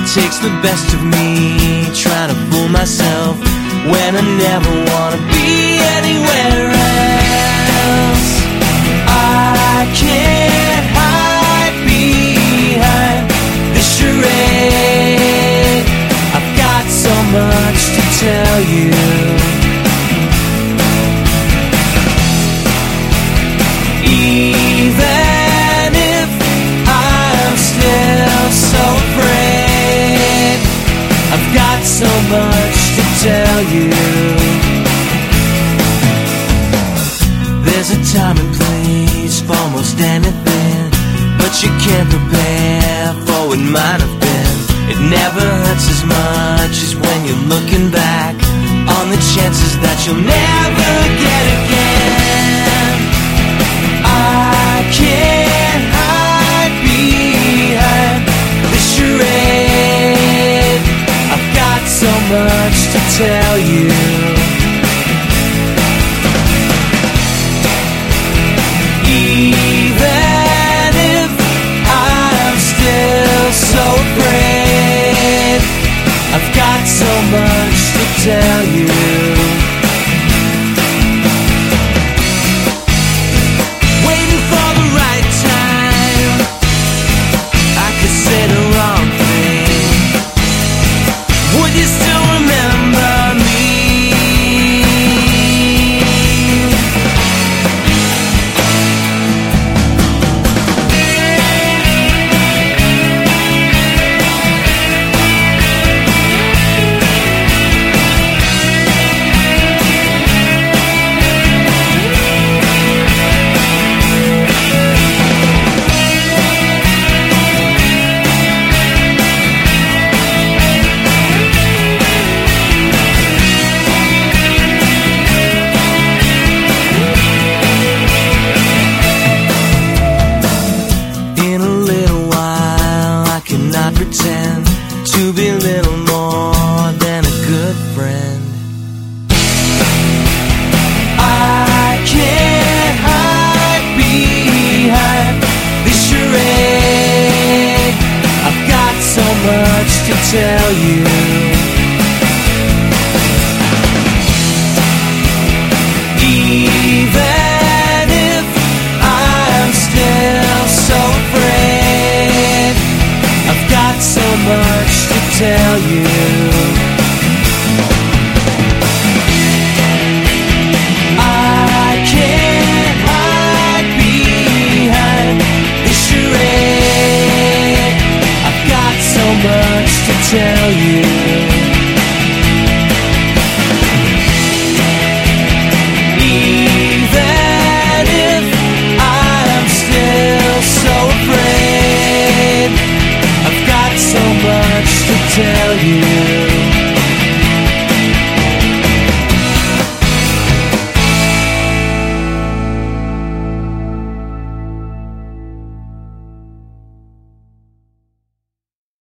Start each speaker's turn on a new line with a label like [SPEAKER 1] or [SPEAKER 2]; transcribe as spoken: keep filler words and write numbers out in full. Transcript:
[SPEAKER 1] takes the best of me, trying to fool myself when I never want to be anywhere else. I can't hide behind this charade. I've got so much to tell you. Even if I'm still so afraid, I've got so much to tell you. There's a time and place for almost anything, but you can't prepare for what might have been. It never hurts as much as when you're looking back on the chances that you'll never get again. I can't hide behind the charade. I've got so much to tell you. Even if I'm still so afraid, I've got so much to tell you. Waiting for the right time, I could say the wrong thing. Would you still remember me? Pretend to be little more than a good friend. I can't hide behind this charade. I've got so much to tell you. Even if I'm still so afraid, I've got so much to tell you. I can't hide behind this charade. I've got so much to tell you.